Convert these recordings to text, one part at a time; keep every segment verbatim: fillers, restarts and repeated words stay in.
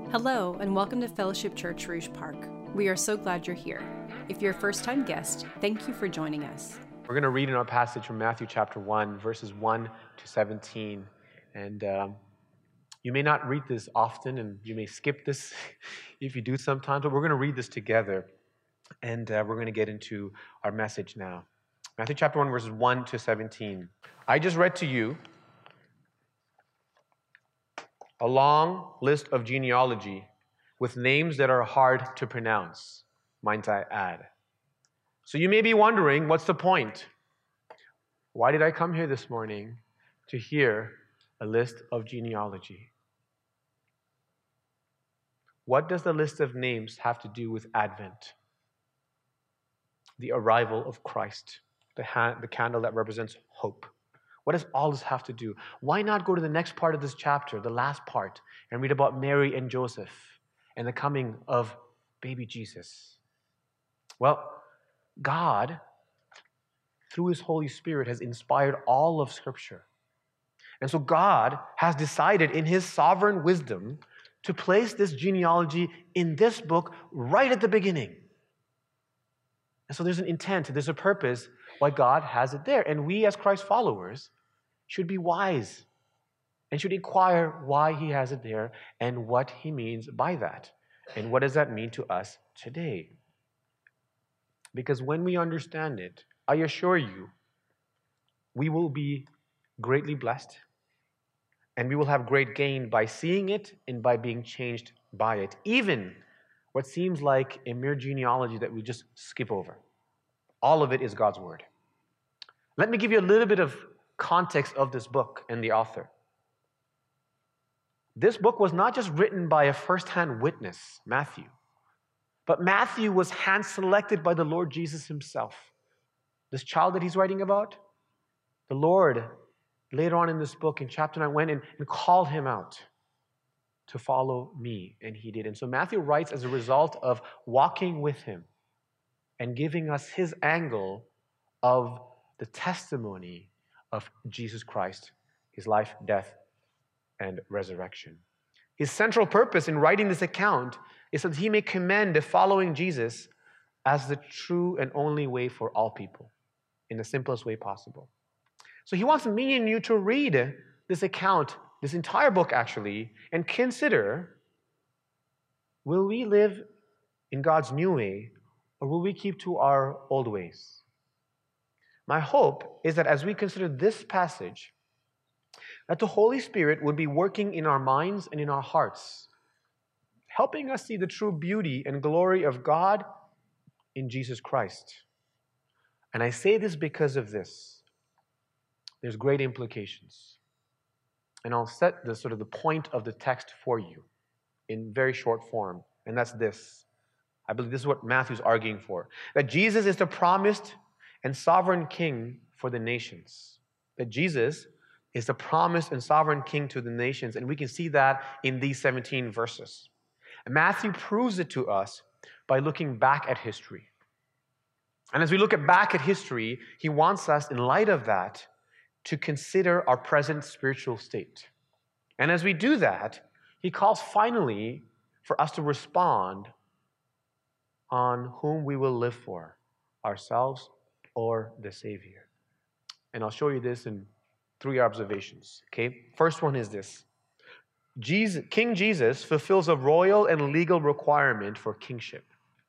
Hello, and welcome to Fellowship Church Rouge Park. We are so glad you're here. If you're a first-time guest, thank you for joining us. We're going to read in our passage from Matthew chapter one, verses one to seventeen. And um, you may not read this often, and you may skip this if you do sometimes, but we're going to read this together. And uh, we're going to get into our message now. Matthew chapter one, verses one to seventeen. I just read to you a long list of genealogy with names that are hard to pronounce, might I add. So you may be wondering, what's the point? Why did I come here this morning to hear a list of genealogy? What does the list of names have to do with Advent? The arrival of Christ, the, ha- the candle that represents hope. What does all this have to do? Why not go to the next part of this chapter, the last part, and read about Mary and Joseph and the coming of baby Jesus? Well, God, through His Holy Spirit, has inspired all of Scripture. And so God has decided in His sovereign wisdom to place this genealogy in this book right at the beginning. And so there's an intent, there's a purpose why God has it there. And we as Christ followers should be wise and should inquire why He has it there and what He means by that. And what does that mean to us today? Because when we understand it, I assure you, we will be greatly blessed and we will have great gain by seeing it and by being changed by it. Even what seems like a mere genealogy that we just skip over. All of it is God's Word. Let me give you a little bit of context of this book and the author. This book was not just written by a first-hand witness, Matthew, but Matthew was hand-selected by the Lord Jesus Himself. This child that he's writing about, the Lord, later on in this book, in chapter nine, went and, and called him out to follow me, and he did. And so Matthew writes as a result of walking with Him and giving us his angle of the testimony of Jesus Christ, His life, death, and resurrection. His central purpose in writing this account is so that he may commend the following Jesus as the true and only way for all people, in the simplest way possible. So he wants me and you to read this account, this entire book actually, and consider, will we live in God's new way, or will we keep to our old ways? My hope is that as we consider this passage, that the Holy Spirit would be working in our minds and in our hearts, helping us see the true beauty and glory of God in Jesus Christ. And I say this because of this. There's great implications. And I'll set the sort of the point of the text for you in very short form, and that's this. I believe this is what Matthew's arguing for. That Jesus is the promised and sovereign King for the nations. That Jesus is the promised and sovereign King to the nations, and we can see that in these seventeen verses. And Matthew proves it to us by looking back at history. And as we look at back at history, he wants us, in light of that, to consider our present spiritual state. And as we do that, he calls finally for us to respond on whom we will live for, ourselves or the Savior. And I'll show you this in three observations. Okay, first one is this. Jesus, King Jesus fulfills a royal and legal requirement for kingship.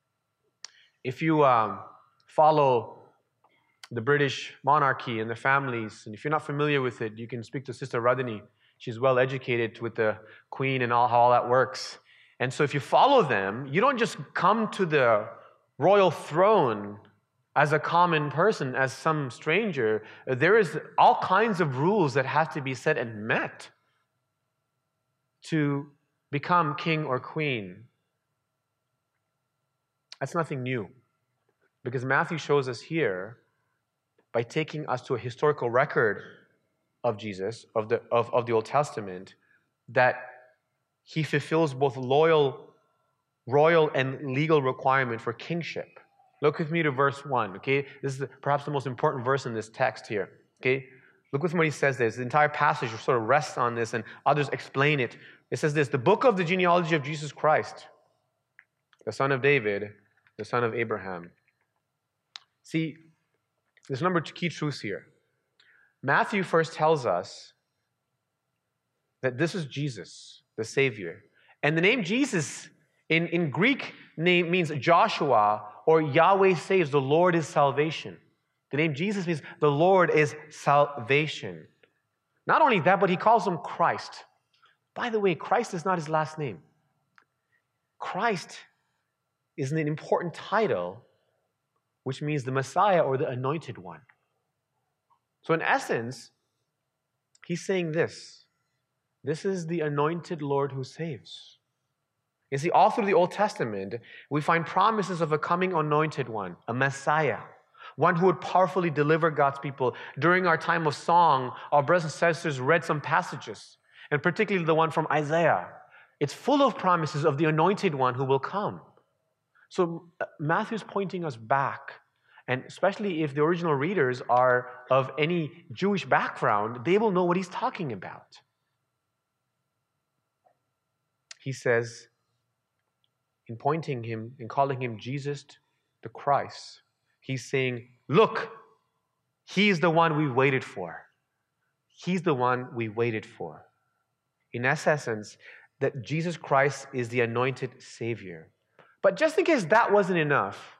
If you um, follow the British monarchy and the families, and if you're not familiar with it, you can speak to Sister Radhini. She's well educated with the Queen and all how all that works. And so if you follow them, you don't just come to the royal throne as a common person, as some stranger. There is all kinds of rules that have to be set and met to become king or queen. That's nothing new, because Matthew shows us here, by taking us to a historical record of Jesus, of the, of, of the Old Testament, that he fulfills both loyal, royal and legal requirement for kingship. Look with me to verse one, okay? This is the, perhaps the most important verse in this text here, okay? Look with me what he says there. The entire passage sort of rests on this, and others explain it It says this, the book of the genealogy of Jesus Christ, the son of David, the son of Abraham. See, there's a number of key truths here. Matthew first tells us that this is Jesus, the Savior. And the name Jesus in, in Greek name means Joshua, or Yahweh saves, the Lord is salvation. The name Jesus means the Lord is salvation. Not only that, but he calls him Christ. By the way, Christ is not his last name. Christ is an important title, which means the Messiah or the Anointed One. So in essence, he's saying this. This is the anointed Lord who saves. You see, all through the Old Testament, we find promises of a coming anointed one, a Messiah, one who would powerfully deliver God's people. During our time of song, our brothers and sisters read some passages, and particularly the one from Isaiah. It's full of promises of the anointed one who will come. So Matthew's pointing us back, and especially if the original readers are of any Jewish background, they will know what he's talking about. He says, in pointing him, in calling him Jesus the Christ, he's saying, look, he's the one we waited for. He's the one we waited for. In essence, that Jesus Christ is the anointed Savior. But just in case that wasn't enough,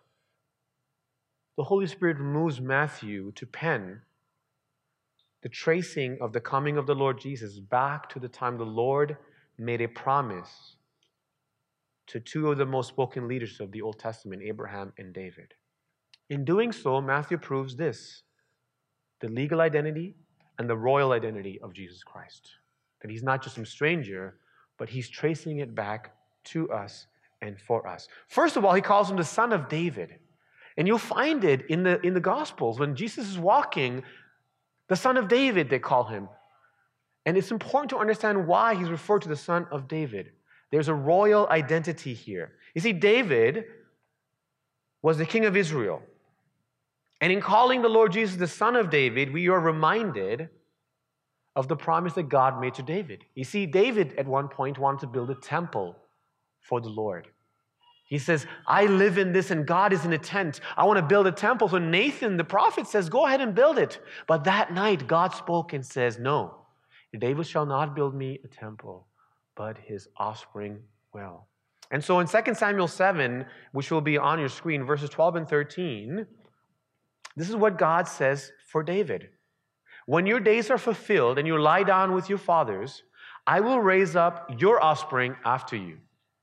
the Holy Spirit moves Matthew to pen the tracing of the coming of the Lord Jesus back to the time the Lord made a promise to two of the most spoken leaders of the Old Testament, Abraham and David. In doing so, Matthew proves this, the legal identity and the royal identity of Jesus Christ. That he's not just some stranger, but he's tracing it back to us and for us. First of all, he calls him the son of David. And you'll find it in the, in the Gospels. When Jesus is walking, the son of David, they call him. And it's important to understand why he's referred to the son of David. There's a royal identity here. You see, David was the king of Israel. And in calling the Lord Jesus the son of David, we are reminded of the promise that God made to David. You see, David at one point wanted to build a temple for the Lord. He says, I live in this and God is in a tent. I want to build a temple. So Nathan, the prophet, says, go ahead and build it. But that night, God spoke and says, no, David shall not build me a temple, but his offspring will. And so in Second Samuel seven, which will be on your screen, verses twelve and thirteen, this is what God says for David. When your days are fulfilled and you lie down with your fathers, I will raise up your offspring after you,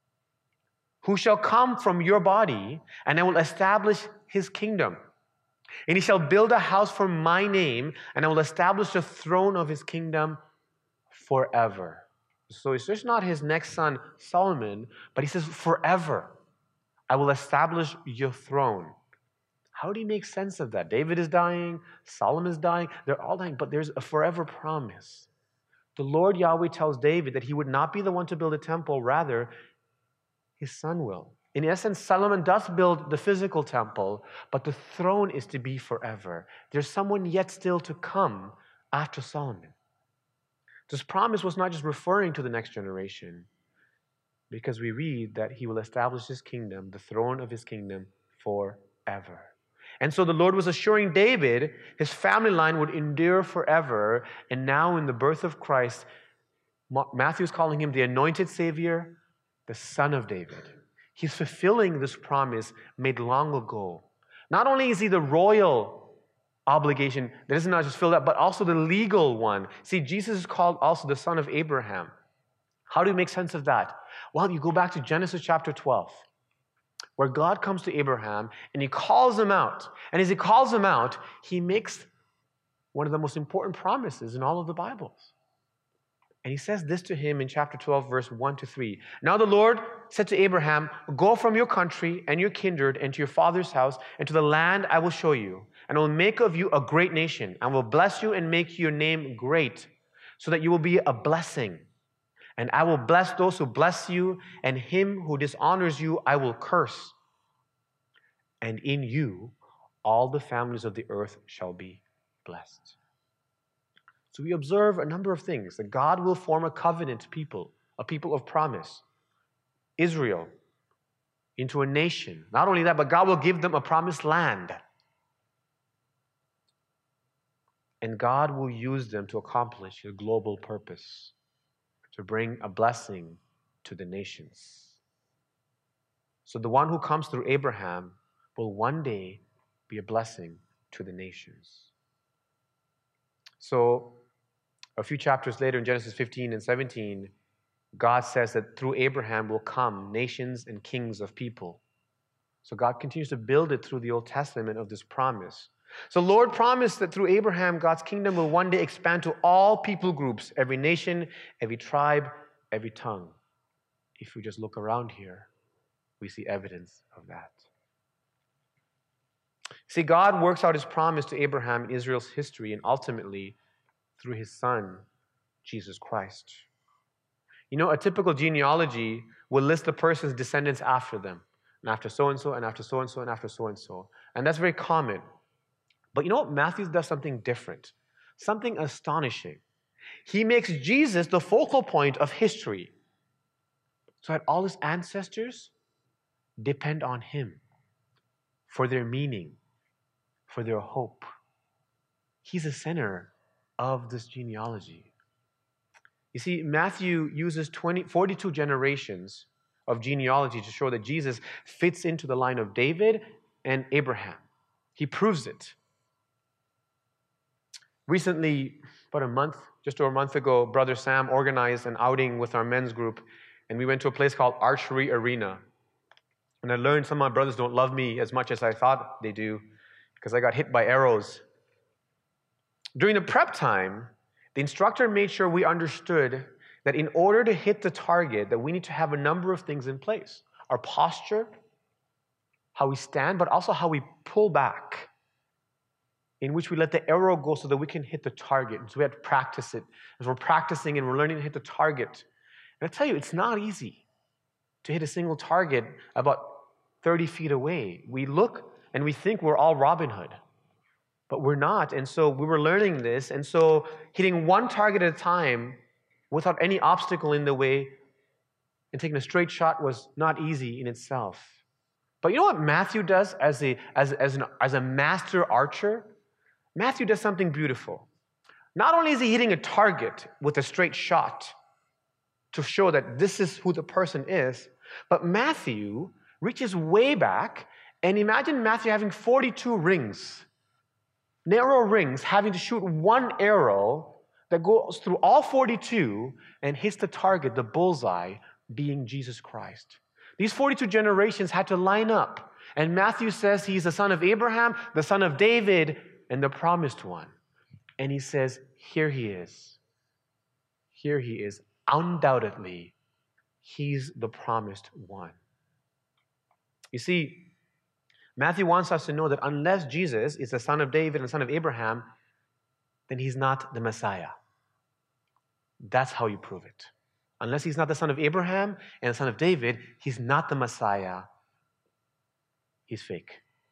who shall come from your body, and I will establish his kingdom. And he shall build a house for my name, and I will establish the throne of his kingdom forever. So it's just not his next son, Solomon, but he says, forever, I will establish your throne. How do you make sense of that? David is dying, Solomon is dying, they're all dying, but there's a forever promise. The Lord Yahweh tells David that he would not be the one to build a temple, rather, his son will. In essence, Solomon does build the physical temple, but the throne is to be forever. There's someone yet still to come after Solomon. This promise was not just referring to the next generation, because we read that he will establish his kingdom, the throne of his kingdom, forever. And so the Lord was assuring David his family line would endure forever. And now in the birth of Christ, Matthew is calling him the anointed Savior, the son of David. He's fulfilling this promise made long ago. Not only is he the royal obligation that is not just filled up, but also the legal one. See, Jesus is called also the son of Abraham. How do you make sense of that? Well, you go back to Genesis chapter twelve, where God comes to Abraham and he calls him out. And as he calls him out, he makes one of the most important promises in all of the Bibles. And he says this to him in chapter twelve, verse one to three. Now the Lord said to Abraham, go from your country and your kindred and to your father's house and to the land I will show you. And I will make of you a great nation. I will bless you and make your name great, so that you will be a blessing. And I will bless those who bless you, and him who dishonors you I will curse. And in you all the families of the earth shall be blessed. So we observe a number of things. That God will form a covenant people a people of promise, Israel, into a nation. Not only that, but God will give them a promised land. And God will use them to accomplish a global purpose, to bring a blessing to the nations. So the one who comes through Abraham will one day be a blessing to the nations. So a few chapters later in Genesis fifteen and seventeen, God says that through Abraham will come nations and kings of people. So God continues to build it through the Old Testament of this promise. So Lord promised that through Abraham, God's kingdom will one day expand to all people groups, every nation, every tribe, every tongue. If we just look around here, we see evidence of that. See, God works out his promise to Abraham in Israel's history and ultimately through his son, Jesus Christ. You know, a typical genealogy will list the person's descendants after them, and after so-and-so, and after so-and-so, and after so-and-so. And that's very common. But you know what? Matthew does something different, something astonishing. He makes Jesus the focal point of history, so that all his ancestors depend on him for their meaning, for their hope. He's the center of this genealogy. You see, Matthew uses twenty, forty-two generations of genealogy to show that Jesus fits into the line of David and Abraham. He proves it. Recently, about a month, just over a month ago, Brother Sam organized an outing with our men's group, and we went to a place called Archery Arena. And I learned some of my brothers don't love me as much as I thought they do, because I got hit by arrows. During the prep time, the instructor made sure we understood that in order to hit the target, that we need to have a number of things in place. Our posture, how we stand, but also how we pull back, in which we let the arrow go so that we can hit the target. And so we had to practice it. As we're practicing and we're learning to hit the target. And I tell you, it's not easy to hit a single target about thirty feet away. We look and we think we're all Robin Hood, but we're not. And so we were learning this. And so hitting one target at a time without any obstacle in the way and taking a straight shot was not easy in itself. But you know what Matthew does as a, as, as, an, as a master archer? Matthew does something beautiful. Not only is he hitting a target with a straight shot to show that this is who the person is, but Matthew reaches way back, and imagine Matthew having forty-two rings, narrow rings, having to shoot one arrow that goes through all forty-two and hits the target, the bullseye, being Jesus Christ. These forty-two generations had to line up, and Matthew says he's the son of Abraham, the son of David, and the promised one. And he says, here he is. Here he is. Undoubtedly, he's the promised one. You see, Matthew wants us to know that unless Jesus is the son of David and the son of Abraham, then he's not the Messiah. That's how you prove it. Unless he's not the son of Abraham and the son of David, he's not the Messiah. He's fake.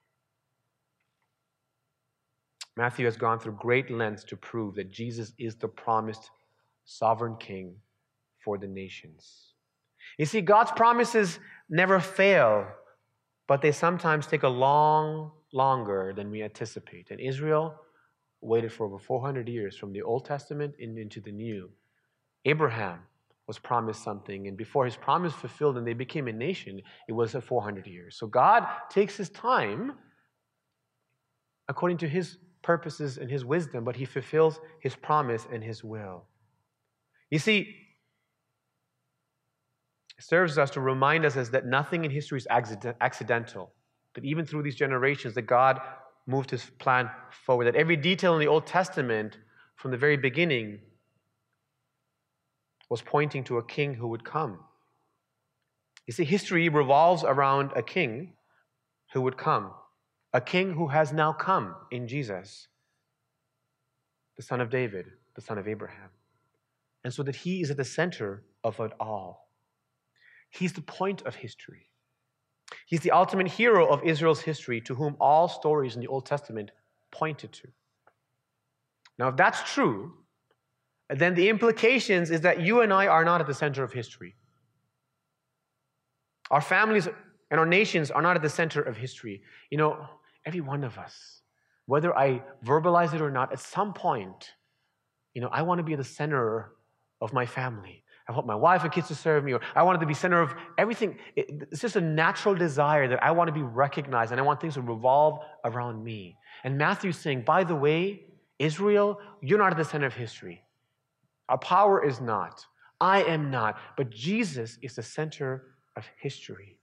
Matthew has gone through great lengths to prove that Jesus is the promised sovereign king for the nations. You see, God's promises never fail, but they sometimes take a long, longer than we anticipate. And Israel waited for over four hundred years from the Old Testament into the New. Abraham was promised something, and before his promise fulfilled and they became a nation, it was at four hundred years. So God takes his time according to his purposes and his wisdom, but he fulfills his promise and his will. You see, it serves us to remind us as that nothing in history is accidental, that even through these generations that God moved his plan forward, that every detail in the Old Testament from the very beginning was pointing to a king who would come. You see, history revolves around a king who would come, a king who has now come in Jesus, the son of David, the son of Abraham. And so that he is at the center of it all. He's the point of history. He's the ultimate hero of Israel's history, to whom all stories in the Old Testament pointed to. Now, if that's true, then the implications is that you and I are not at the center of history. Our families and our nations are not at the center of history. You know, every one of us, whether I verbalize it or not, at some point, you know, I want to be at the center of my family. I want my wife and kids to serve me, or I want it to be center of everything. It, it's just a natural desire that I want to be recognized, and I want things to revolve around me. And Matthew's saying, by the way, Israel, you're not at the center of history. Our power is not. I am not. But Jesus is the center of history.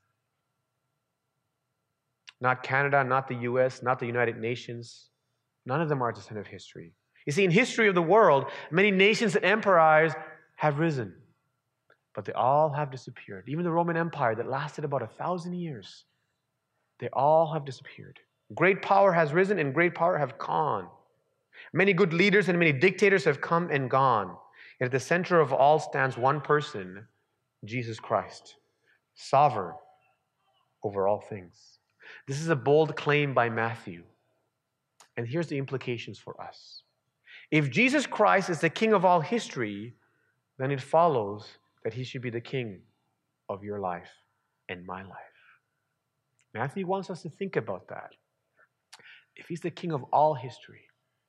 Not Canada, not the U S, not the United Nations. None of them are at the center of history. You see, in history of the world, many nations and empires have risen, but they all have disappeared. Even the Roman Empire that lasted about a thousand years, they all have disappeared. Great power has risen and great power have gone. Many good leaders and many dictators have come and gone. And at the center of all stands one person, Jesus Christ, sovereign over all things. This is a bold claim by Matthew. And here's the implications for us. If Jesus Christ is the king of all history, then it follows that he should be the king of your life and my life. Matthew wants us to think about that. If he's the king of all history,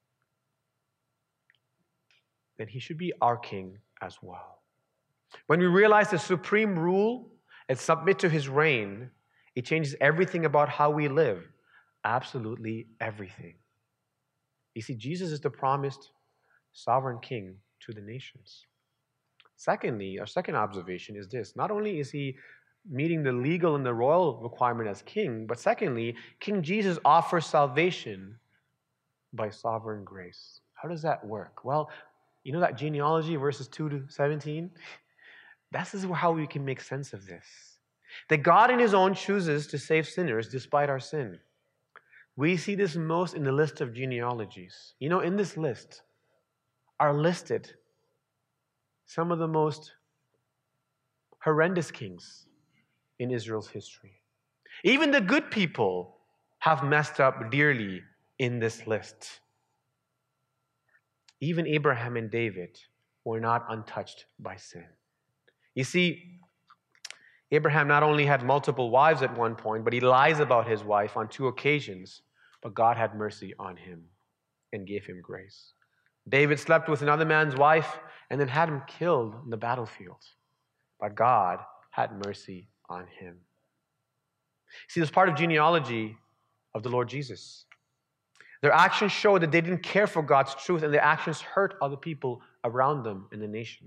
then he should be our king as well. When we realize the supreme rule and submit to his reign, it changes everything about how we live. Absolutely everything. You see, Jesus is the promised sovereign king to the nations. Secondly, our second observation is this. Not only is he meeting the legal and the royal requirement as king, but secondly, King Jesus offers salvation by sovereign grace. How does that work? Well, you know that genealogy, verses two to seventeen? This is how we can make sense of this. That God in his own chooses to save sinners despite our sin. We see this most in the list of genealogies. You know, in this list are listed some of the most horrendous kings in Israel's history. Even the good people have messed up dearly in this list. Even Abraham and David were not untouched by sin. You see, Abraham not only had multiple wives at one point, but he lies about his wife on two occasions, but God had mercy on him and gave him grace. David slept with another man's wife and then had him killed in the battlefield, but God had mercy on him. See, this part of genealogy of the Lord Jesus. Their actions show that they didn't care for God's truth, and their actions hurt other people around them in the nation.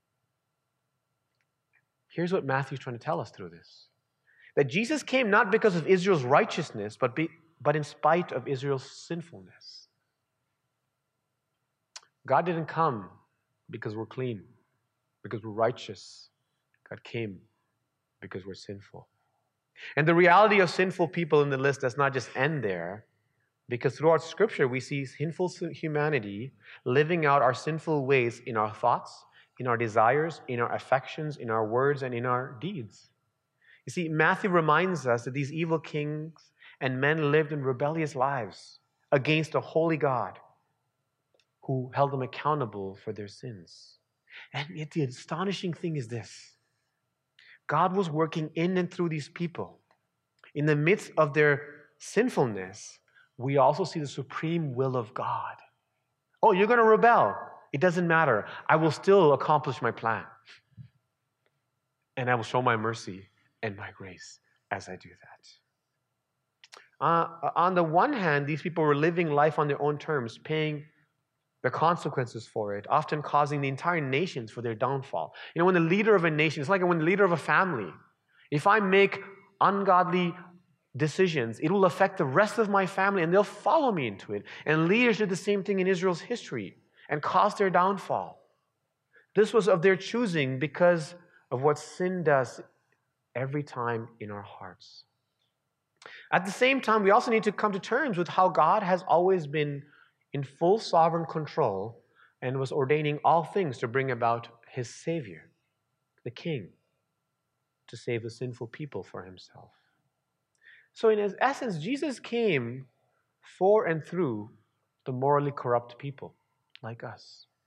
Here's what Matthew's trying to tell us through this. That Jesus came not because of Israel's righteousness, but, be, but in spite of Israel's sinfulness. God didn't come because we're clean, because we're righteous. God came because we're sinful. And the reality of sinful people in the list does not just end there, because throughout Scripture we see sinful humanity living out our sinful ways in our thoughts, in our desires, in our affections, in our words, and in our deeds. You see, Matthew reminds us that these evil kings and men lived in rebellious lives against a holy God who held them accountable for their sins. And yet the astonishing thing is this. God was working in and through these people. In the midst of their sinfulness, we also see the supreme will of God. Oh, you're going to rebel. It doesn't matter. I will still accomplish my plan. And I will show my mercy and my grace as I do that. Uh, on the one hand, these people were living life on their own terms, paying the consequences for it, often causing the entire nations for their downfall. You know, when the leader of a nation, it's like when the leader of a family, if I make ungodly decisions, it will affect the rest of my family and they'll follow me into it. And leaders did the same thing in Israel's history and caused their downfall. This was of their choosing because of what sin does every time in our hearts. At the same time, we also need to come to terms with how God has always been in full sovereign control and was ordaining all things to bring about his Savior, the King, to save the sinful people for himself. So in essence, Jesus came for and through the morally corrupt people like us.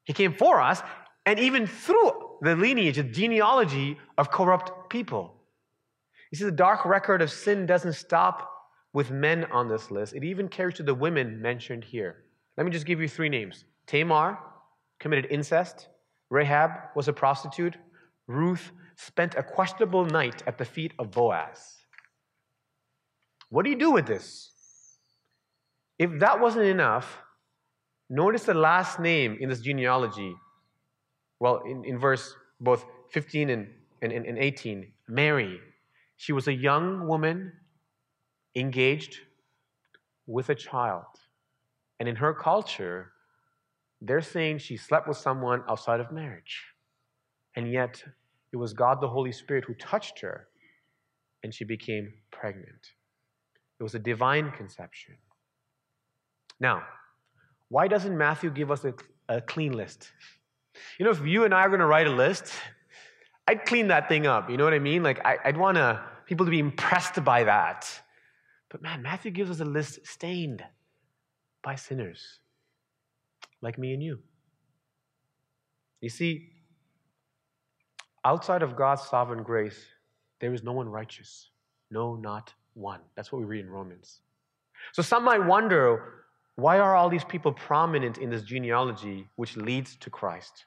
He came for us, and even through the lineage, the genealogy of corrupt people. You see, the dark record of sin doesn't stop with men on this list. It even carries to the women mentioned here. Let me just give you three names. Tamar committed incest. Rahab was a prostitute. Ruth spent a questionable night at the feet of Boaz. What do you do with this? If that wasn't enough, notice the last name in this genealogy. Well, in, in verse both fifteen and, and, and eighteen, Mary. She was a young woman engaged with a child. And in her culture, they're saying she slept with someone outside of marriage. And yet, it was God the Holy Spirit who touched her, and she became pregnant. It was a divine conception. Now, why doesn't Matthew give us a, a clean list? You know, if you and I are going to write a list, I'd clean that thing up. You know what I mean? Like, I, I'd want to, people to be impressed by that. But man, Matthew gives us a list stained by sinners like me and you. You see, outside of God's sovereign grace, there is no one righteous. No, not one. That's what we read in Romans. So some might wonder, why are all these people prominent in this genealogy which leads to Christ,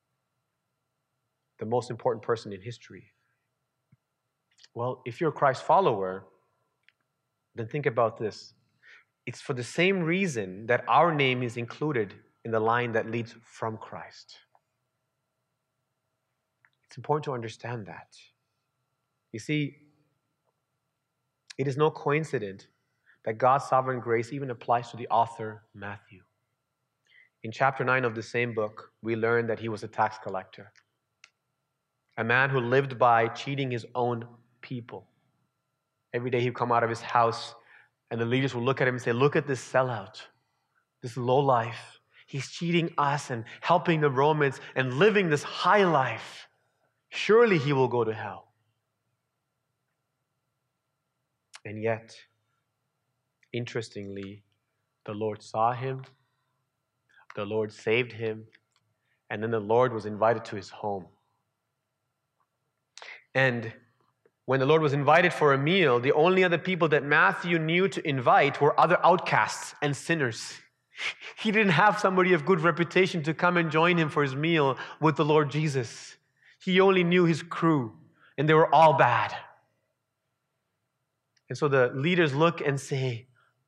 the most important person in history? Well, if you're a Christ follower, then think about this. It's for the same reason that our name is included in the line that leads from Christ. It's important to understand that. You see, it is no coincidence that God's sovereign grace even applies to the author, Matthew. In chapter nine of the same book, we learn that he was a tax collector, a man who lived by cheating his own people. Every day he'd come out of his house, and the leaders would look at him and say, look at this sellout, this lowlife. He's cheating us and helping the Romans and living this high life. Surely he will go to hell. And yet, interestingly, the Lord saw him, the Lord saved him, and then the Lord was invited to his home. And when the Lord was invited for a meal, the only other people that Matthew knew to invite were other outcasts and sinners. He didn't have somebody of good reputation to come and join him for his meal with the Lord Jesus. He only knew his crew, and they were all bad. And so the leaders look and say,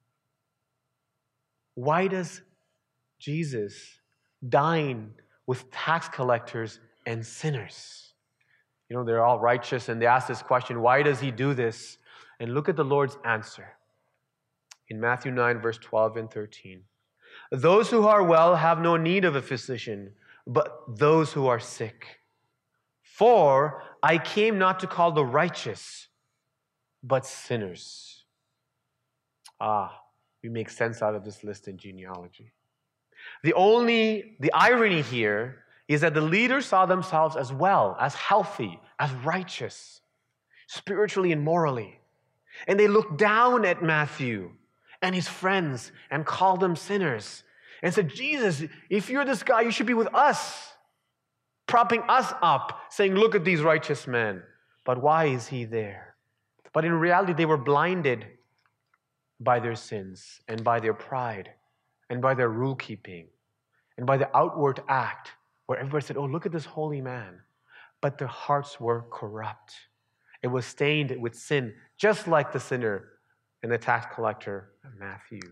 why does Jesus dine with tax collectors and sinners? You know, they're all righteous, and they ask this question, why does he do this? And look at the Lord's answer in Matthew nine, verse twelve and thirteen. Those who are well have no need of a physician, but those who are sick. For I came not to call the righteous, but sinners. Ah, we make sense out of this list in genealogy. The only, the irony here is that the leaders saw themselves as well, as healthy, as righteous, spiritually and morally. And they looked down at Matthew and his friends and called them sinners and said, Jesus, if you're this guy, you should be with us, propping us up, saying, look at these righteous men. But why is he there? But in reality, they were blinded by their sins and by their pride and by their rule keeping and by the outward act where everybody said, oh, look at this holy man. But their hearts were corrupt. It was stained with sin, just like the sinner and the tax collector, Matthew.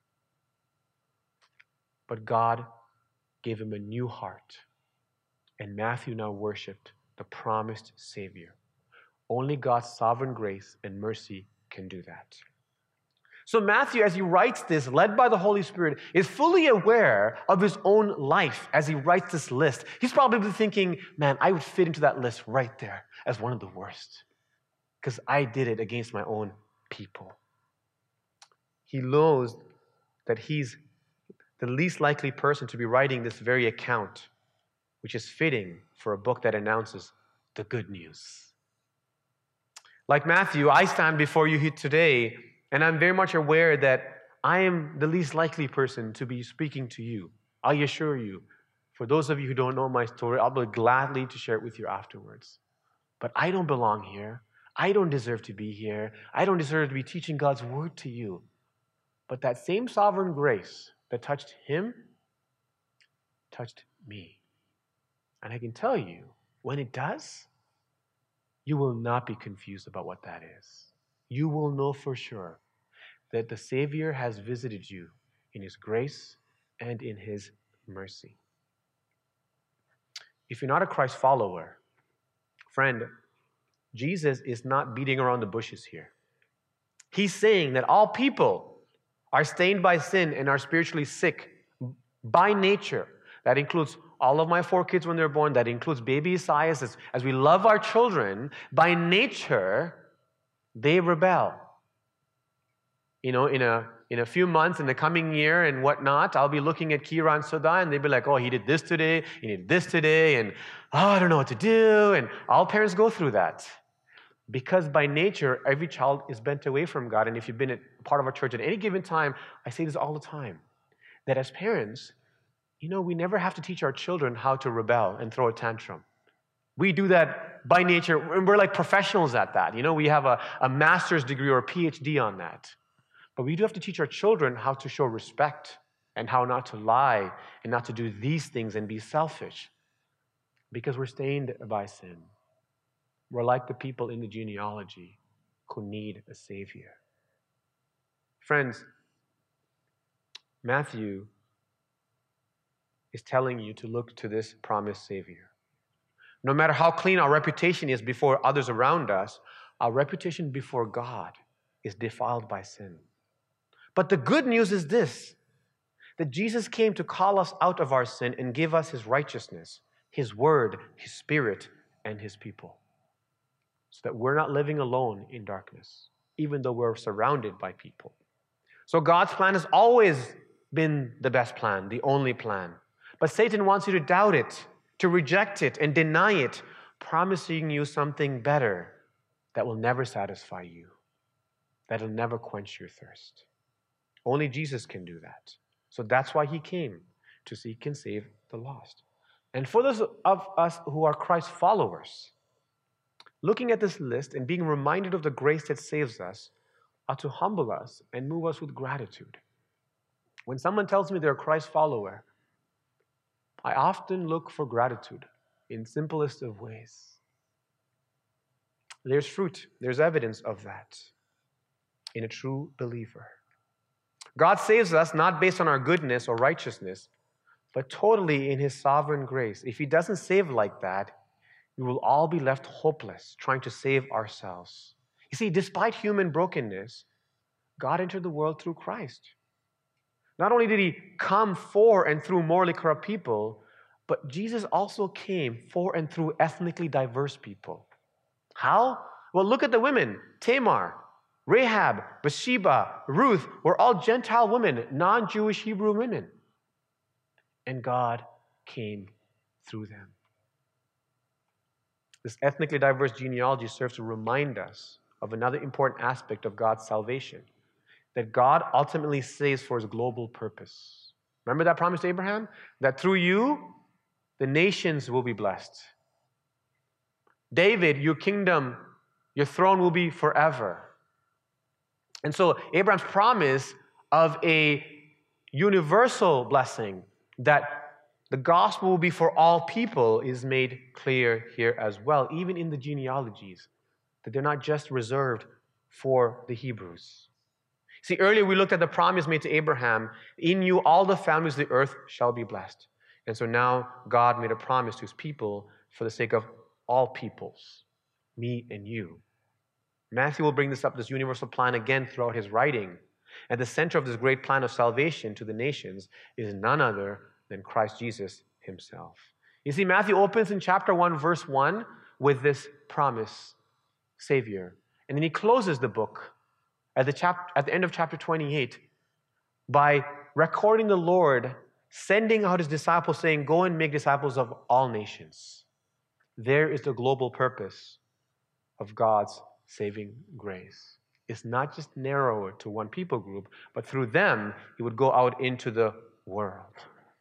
But God gave him a new heart, and Matthew now worshiped the promised Savior. Only God's sovereign grace and mercy can do that. So Matthew, as he writes this, led by the Holy Spirit, is fully aware of his own life as he writes this list. He's probably thinking, man, I would fit into that list right there as one of the worst because I did it against my own people. He knows that he's the least likely person to be writing this very account, which is fitting for a book that announces the good news. Like Matthew, I stand before you here today, and I'm very much aware that I am the least likely person to be speaking to you. I assure you, For those of you who don't know my story, I'll be gladly to share it with you afterwards. But I don't belong here. I don't deserve to be here. I don't deserve to be teaching God's word to you. But that same sovereign grace that touched him touched me. And I can tell you, when it does, you will not be confused about what that is. You will know for sure that the Savior has visited you in his grace and in his mercy. If you're not a Christ follower, friend, Jesus is not beating around the bushes here. He's saying that all people are stained by sin and are spiritually sick by nature. That includes all of my four kids when they're born. That includes baby Isaiah. As, as we love our children, by nature, they rebel. You know, in a in a few months, in the coming year and whatnot, I'll be looking at Kira and Sudha, and they'll be like, oh, he did this today, he did this today, and oh, I don't know what to do. And all parents go through that. Because by nature, every child is bent away from God. And if you've been a part of our church at any given time, I say this all the time, that as parents, you know, we never have to teach our children how to rebel and throw a tantrum. We do that by nature, and we're like professionals at that. You know, we have a, a master's degree or a P H D on that. But we do have to teach our children how to show respect and how not to lie and not to do these things and be selfish, because we're stained by sin. We're like the people in the genealogy who need a Savior. Friends, Matthew is telling you to look to this promised Savior. No matter how clean our reputation is before others around us, our reputation before God is defiled by sin. But the good news is this, that Jesus came to call us out of our sin and give us his righteousness, his word, his spirit, and his people. So that we're not living alone in darkness, even though we're surrounded by people. So God's plan has always been the best plan, the only plan. But Satan wants you to doubt it, to reject it, and deny it, promising you something better that will never satisfy you, that will never quench your thirst. Only Jesus can do that. So that's why he came, to seek and save the lost. And for those of us who are Christ followers, looking at this list and being reminded of the grace that saves us ought to humble us and move us with gratitude. When someone tells me they're a Christ follower, I often look for gratitude in simplest of ways. There's fruit, there's evidence of that in a true believer. God saves us not based on our goodness or righteousness, but totally in his sovereign grace. If he doesn't save like that, we will all be left hopeless, trying to save ourselves. You see, despite human brokenness, God entered the world through Christ. Not only did he come for and through morally corrupt people, but Jesus also came for and through ethnically diverse people. How? Well, look at the women. Tamar, Rahab, Bathsheba, Ruth were all Gentile women, non-Jewish Hebrew women. And God came through them. This ethnically diverse genealogy serves to remind us of another important aspect of God's salvation, that God ultimately saves for his global purpose. Remember that promise to Abraham? That through you, the nations will be blessed. David, your kingdom, your throne will be forever. And so Abraham's promise of a universal blessing, that the gospel will be for all people, is made clear here as well, even in the genealogies, that they're not just reserved for the Hebrews. See, earlier we looked at the promise made to Abraham, in you all the families of the earth shall be blessed. And so now God made a promise to his people for the sake of all peoples, me and you. Matthew will bring this up, this universal plan, again throughout his writing. At the center of this great plan of salvation to the nations is none other than Christ Jesus himself. You see, Matthew opens in chapter one, verse one, with this promise, Savior. And then he closes the book at the, chap- at the end of chapter twenty-eight by recording the Lord sending out his disciples, saying, go and make disciples of all nations. There is the global purpose of God's saving grace. It's not just narrower to one people group, but through them, he would go out into the world.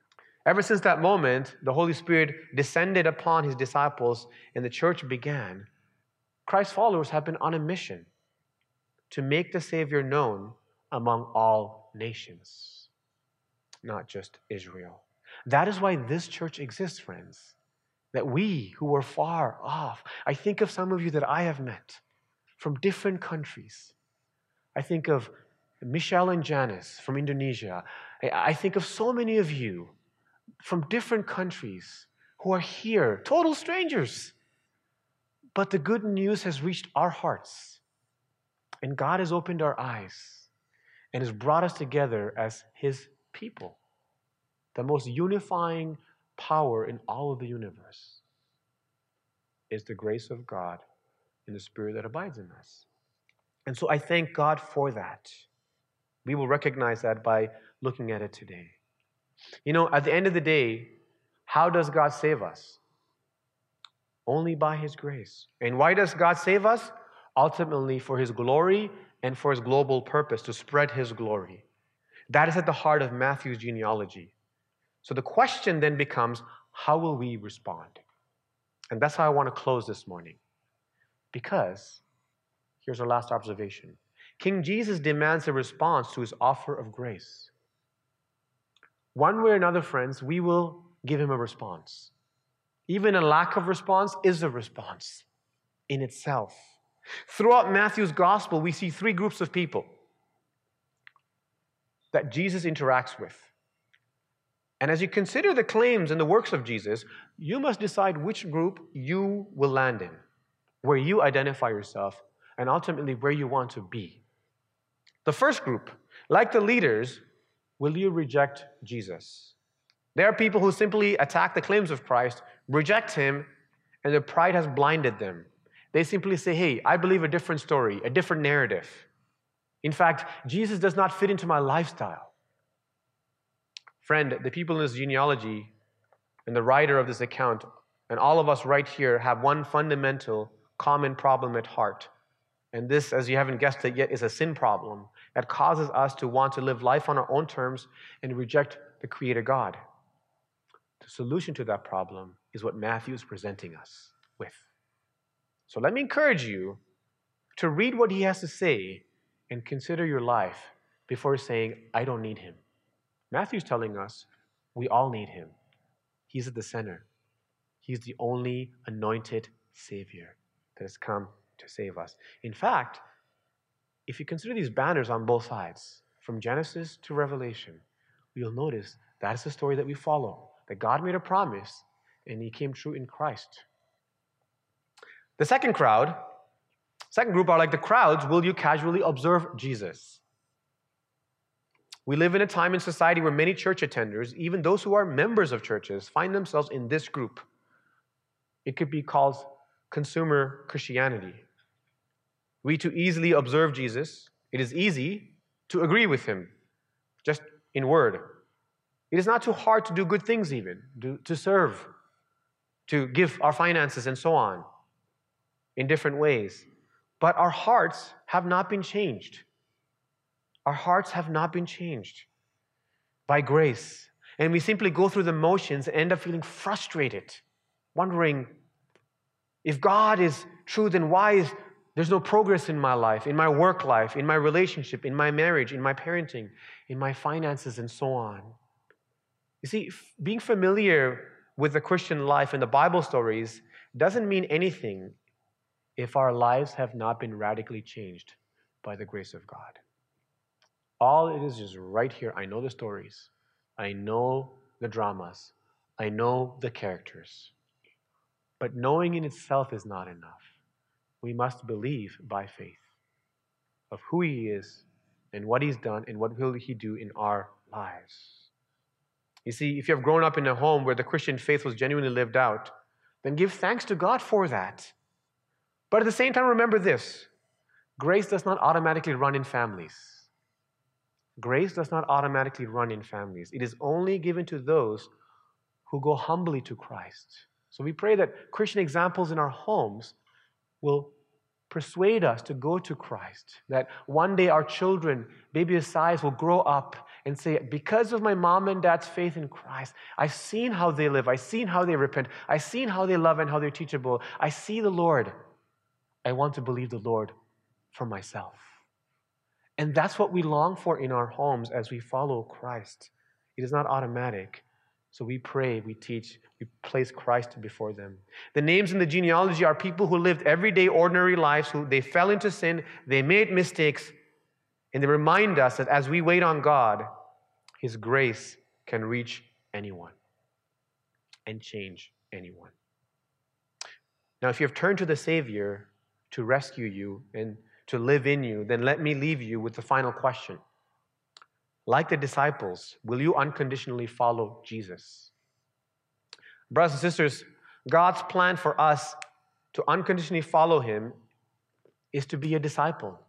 Ever since that moment, the Holy Spirit descended upon his disciples and the church began. Christ's followers have been on a mission to make the Savior known among all nations, not just Israel. That is why this church exists, friends. That we who were far off, I think of some of you that I have met from different countries. I think of Michelle and Janice from Indonesia. I think of so many of you from different countries who are here, total strangers. But the good news has reached our hearts. And God has opened our eyes and has brought us together as his people. The most unifying power in all of the universe is the grace of God and the Spirit that abides in us. And so I thank God for that. We will recognize that by looking at it today. You know, at the end of the day, how does God save us? Only by his grace. And why does God save us? Ultimately for his glory and for his global purpose, to spread his glory. That is at the heart of Matthew's genealogy. So the question then becomes, how will we respond? And that's how I want to close this morning. Because, here's our last observation. King Jesus demands a response to his offer of grace. One way or another, friends, we will give him a response. Even a lack of response is a response in itself. Throughout Matthew's gospel, we see three groups of people that Jesus interacts with. And as you consider the claims and the works of Jesus, you must decide which group you will land in, where you identify yourself, and ultimately where you want to be. The first group, like the leaders, will you reject Jesus? There are people who simply attack the claims of Christ, reject him, and their pride has blinded them. They simply say, hey, I believe a different story, a different narrative. In fact, Jesus does not fit into my lifestyle. Friend, the people in this genealogy and the writer of this account, and all of us right here, have one fundamental common problem at heart. And this, as you haven't guessed it yet, is a sin problem that causes us to want to live life on our own terms and reject the Creator God. The solution to that problem is what Matthew is presenting us with. So let me encourage you to read what he has to say and consider your life before saying, I don't need him. Matthew's telling us we all need him. He's at the center. He's the only anointed Savior that has come to save us. In fact, if you consider these banners on both sides, from Genesis to Revelation, you'll notice that is the story that we follow, that God made a promise and he came true in Christ. The second crowd, second group are like the crowds, will you casually observe Jesus? We live in a time in society where many church attenders, even those who are members of churches, find themselves in this group. It could be called consumer Christianity. We too easily observe Jesus. It is easy to agree with him, just in word. It is not too hard to do good things even, to, to serve, to give our finances and so on in different ways. But our hearts have not been changed. Our hearts have not been changed by grace. And we simply go through the motions and end up feeling frustrated, wondering, if God is true, then why is there's no progress in my life, in my work life, in my relationship, in my marriage, in my parenting, in my finances, and so on. You see, being familiar with the Christian life and the Bible stories doesn't mean anything if our lives have not been radically changed by the grace of God. All it is is right here. I know the stories. I know the dramas. I know the characters. But knowing in itself is not enough. We must believe by faith of who he is and what he's done and what will he do in our lives. You see, if you have grown up in a home where the Christian faith was genuinely lived out, then give thanks to God for that. But at the same time, remember this. Grace does not automatically run in families. Grace does not automatically run in families. It is only given to those who go humbly to Christ. So we pray that Christian examples in our homes will persuade us to go to Christ, that one day our children, baby Asai's, will grow up and say, because of my mom and dad's faith in Christ, I've seen how they live, I've seen how they repent, I've seen how they love and how they're teachable. I see the Lord. I want to believe the Lord for myself. And that's what we long for in our homes as we follow Christ. It is not automatic. So we pray, we teach, we place Christ before them. The names in the genealogy are people who lived everyday, ordinary lives, who they fell into sin, they made mistakes, and they remind us that as we wait on God, His grace can reach anyone and change anyone. Now, if you have turned to the Savior to rescue you and to live in you, then let me leave you with the final question. Like the disciples, will you unconditionally follow Jesus? Brothers and sisters, God's plan for us to unconditionally follow Him is to be a disciple,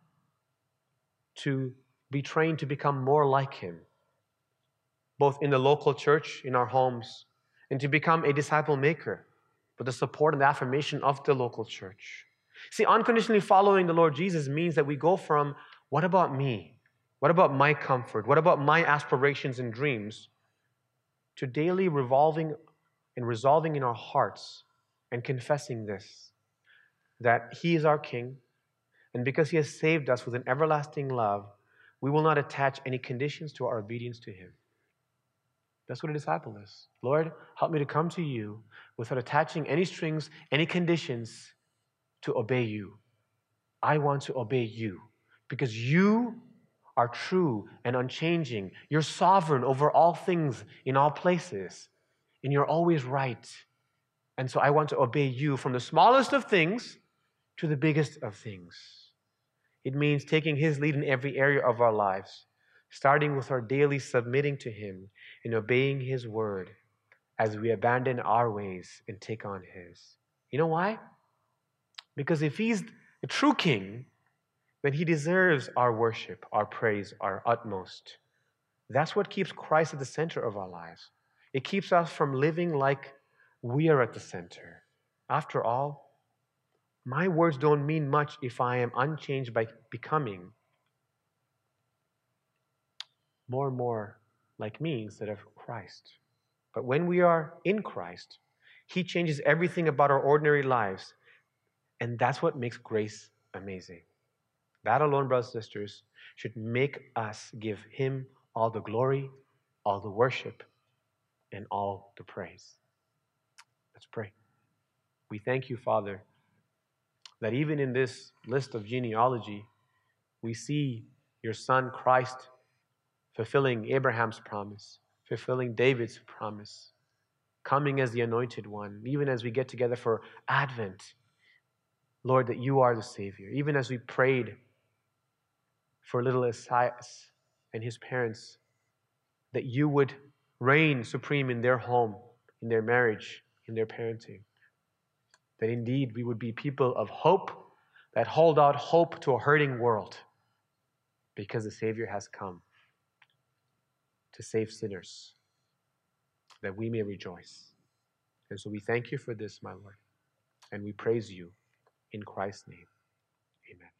to be trained to become more like Him, both in the local church, in our homes, and to become a disciple maker with the support and the affirmation of the local church. See, unconditionally following the Lord Jesus means that we go from, what about me? What about my comfort? What about my aspirations and dreams? To daily revolving and resolving in our hearts and confessing this, that He is our King, and because He has saved us with an everlasting love, we will not attach any conditions to our obedience to Him. That's what a disciple is. Lord, help me to come to You without attaching any strings, any conditions to obey You. I want to obey You because You are true and unchanging. You're sovereign over all things in all places, and You're always right. And so I want to obey You from the smallest of things to the biggest of things. It means taking His lead in every area of our lives, starting with our daily submitting to Him and obeying His word as we abandon our ways and take on His. You know why? Because if He's the true King, then He deserves our worship, our praise, our utmost. That's what keeps Christ at the center of our lives. It keeps us from living like we are at the center. After all, my words don't mean much if I am unchanged by becoming more and more like me instead of Christ. But when we are in Christ, He changes everything about our ordinary lives, and that's what makes grace amazing. That alone, brothers and sisters, should make us give Him all the glory, all the worship, and all the praise. Let's pray. We thank You, Father, that even in this list of genealogy, we see Your Son, Christ, fulfilling Abraham's promise, fulfilling David's promise, coming as the Anointed One, even as we get together for Advent. Lord, that You are the Savior. Even as we prayed for little Esaias and his parents, that You would reign supreme in their home, in their marriage, in their parenting. That indeed we would be people of hope that hold out hope to a hurting world because the Savior has come to save sinners, that we may rejoice. And so we thank You for this, my Lord, and we praise You in Christ's name. Amen.